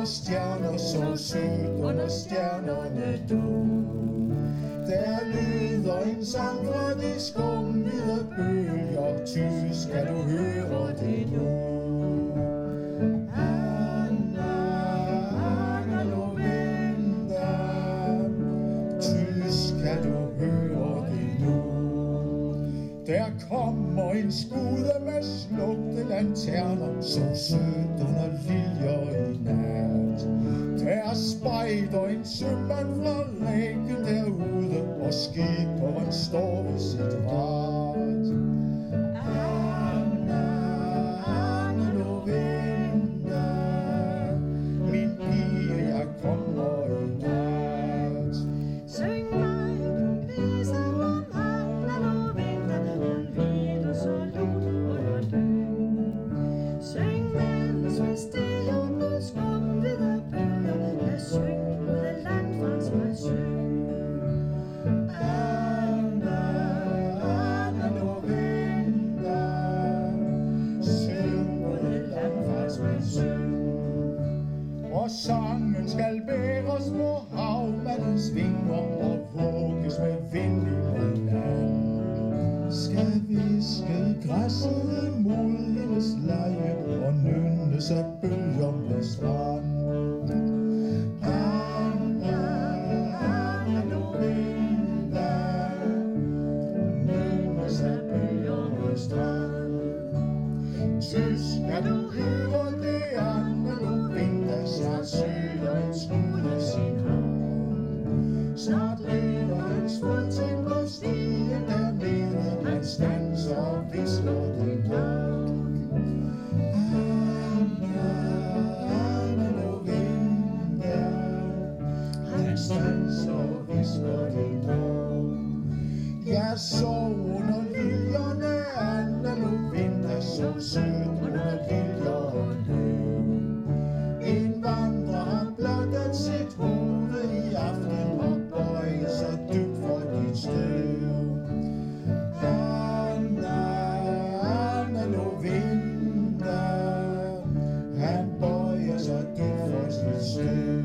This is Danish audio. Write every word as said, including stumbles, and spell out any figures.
under stjerner, så sødt under stjernerne du. Der lyder en sang fra de skumvide bølger, tysk skal du høre det nu. Anna, Anna Lovinda, tysk skal du høre det nu. Der kommer en skude med slukte lanterner, så sødt under liljer i nat. Der spejder en sømand fra rækken derude, og skiberen står ved sit rat. Anna, Anna Lovinda, min pige, jeg kommer i nat. Syng mig viser om Anna Lovinda, hun hviler så lunt under døden. Syng mens vi stiger på skumvide bølger, der syng ud af land fra Smagsøen. Anna, Anna Lovinda, syng ud af land fra Smagsøen. Og sangen skal bæres på havmandens vinger og våges med vind imod land. Skal viske græsset imod hendes leje og nynnes af bølgernes strand. Anna, Anna Lovinda, nynnes af bølgernes strand. Tysk skal du høre det, Anna Lovinda, snart søger en skude sin havn. Snart lever hans fodtrin på stien dernede, han standser og hvisker dit navn. Anna, Anna Lovinda, han standser og hvisker dit navn. Jeg sov under liljerne, Anna Lovinda, så sødt under liljerne. En vandrer har blottet sit hoved i aften og bøjer sig dybt for dit støv. Anna, Anna Lovinda, han bøjer sig dybt for sit støv.